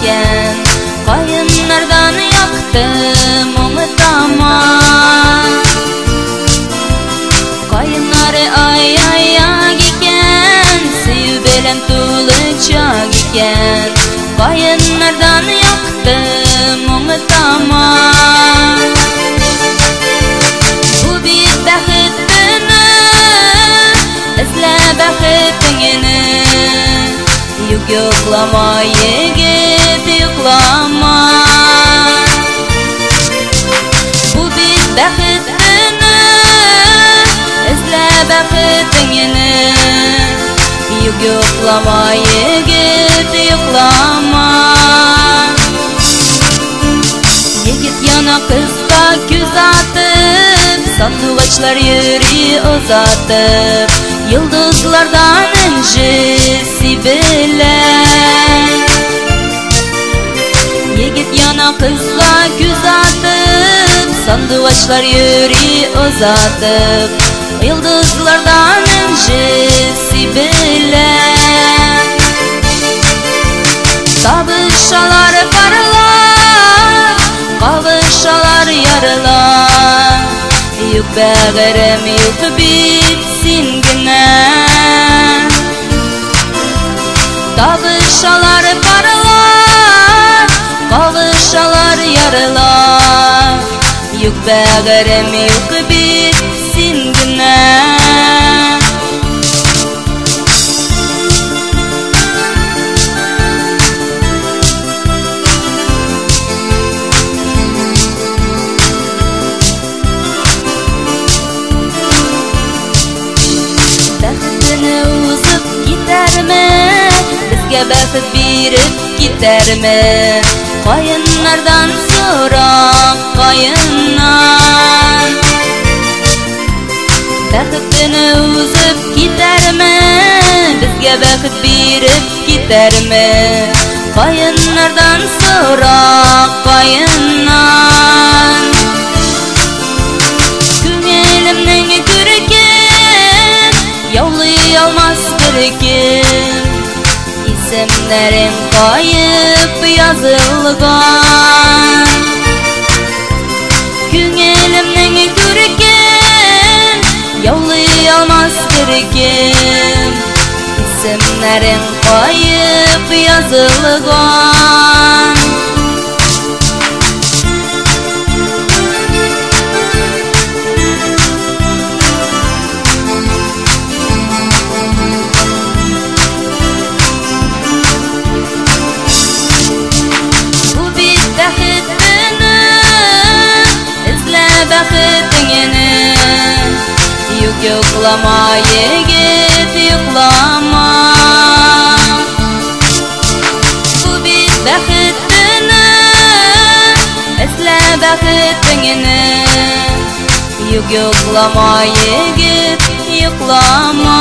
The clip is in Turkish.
giken kayınlardan yaktım unutama. Kayınları ay giken sev belem tuluca giken kayınlardan yaktım unutama. Bu bir bəxtini izle bəxtini yoklama yigit yoklama. Bu bir bəxtini izle bəxtini yoklama yigit yoklama. Yigit yana kızga göz atıp sandıvaçlar yürü uzatıp yıldızlardan incisi bile. Yigit yana kızga göz atıp sandıvaçlar yürü uzatıp yıldızlardan incisi bile. Kavuşalar parlar, kavuşalar yarlar, yük bəğirəm yük bitsin güne. Kavuşalar parlar, kavuşalar yarlar, yük bəğirəm yük bitsin güne. Bizge bəxt birib gidermi? Kayınlardan sorak kayınlar. Bəxtini uzib gidermi? Bizge bəxt birib gidermi? Kayınlardan sorak kayınlar. Köngülümnün kürkin yavlay almaz kürkin. İsimlerin kayıp yazılgan. Köngülümnün kürkin yavlay almaz kürkin. İsimlerin kayıp yazılgan. Bəxtini yoklama yigit yoklama. Bu bir bəxtini izle bəxtini yoklama yigit yoklama.